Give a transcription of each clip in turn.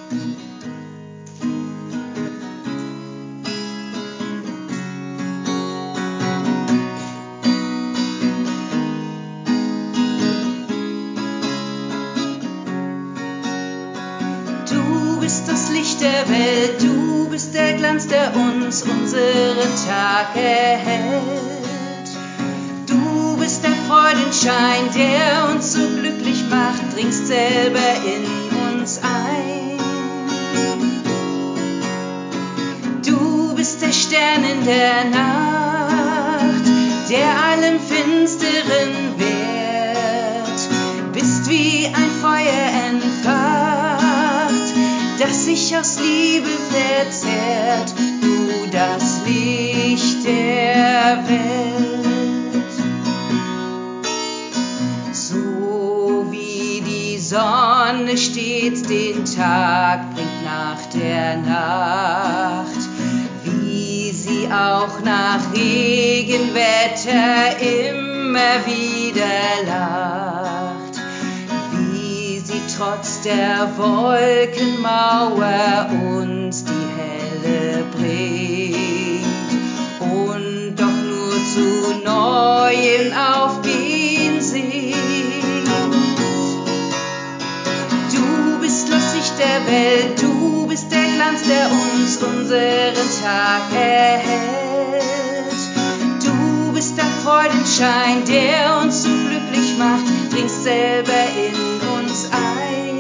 Du bist das Licht der Welt, du bist der Glanz, der uns unseren Tag erhält. Du bist der Freudenschein, der uns so glücklich macht, dringst selber in uns ein. Du bist der Stern in der Nacht, der allem Finsteren wehrt, bist wie ein Feuer entfacht, das sich aus Liebe verzehrt, du das Licht der Welt. So wie die Sonne stets den Tag bringt nach der Nacht, wie sie auch nach Regenwetter immer wieder lacht, wie sie trotz der Wolkenmauer uns die Helle bringt und doch nur zu neuem Aufgehen singt. Du bist das Licht der Welt, du bist der Glanz, der uns unseren Tag erhält. Du bist der Freudenschein, der uns so glücklich macht, dringst selber in uns ein.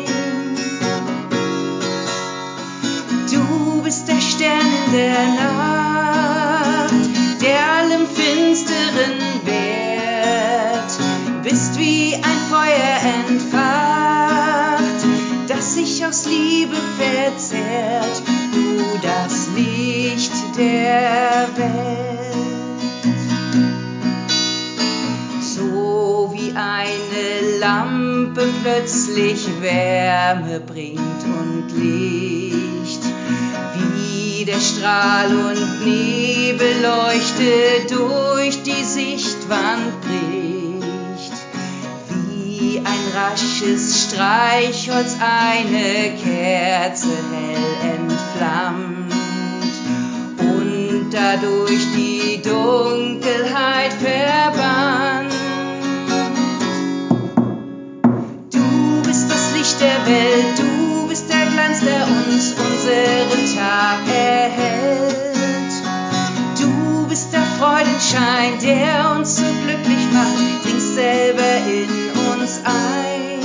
Du bist der Stern in der Nacht, der allem Finsteren wehrt, bist wie ein Feuer entfacht, das sich aus Liebe verzehrt, du das Licht der Welt. So wie eine Lampe plötzlich Wärme bringt und Licht, wie der Strahl und Nebelleuchte durch die Sichtwand bricht, wie ein rasches Streichholz eine Kerze hell entflammt und dadurch die Dunkelheit verbannt. Du bist das Licht der Welt, du bist der Glanz, der uns unseren Tag erhält. Du bist der Freudenschein, der uns so glücklich macht, dringst selber in uns ein.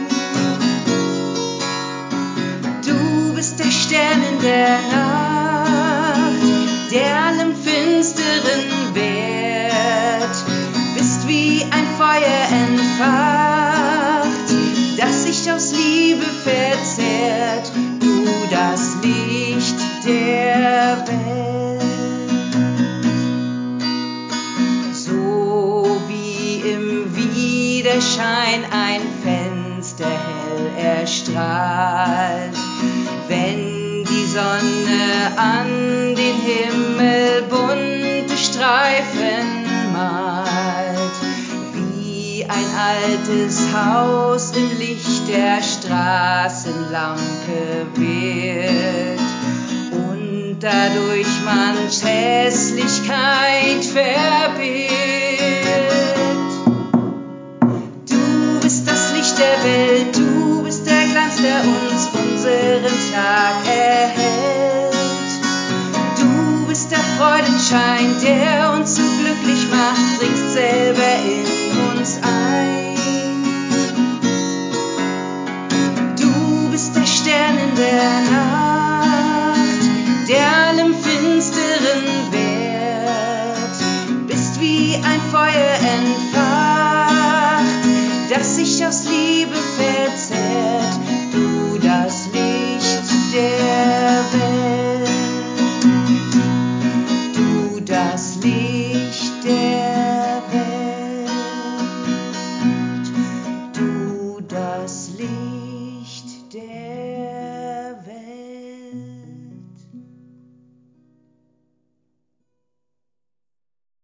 Du bist der Stern in der Nacht, der allem Finsteren wehrt, bist wie ein Feuer entfacht, das sich aus Liebe verzehrt, du das Licht der Welt. So wie im Widerschein ein Fenster hell erstrahlt, wenn die Sonne an den Himmel bunte Streifen malt, wie ein altes Haus im Licht der Straßenlampe wird und dadurch manch Hässlichkeit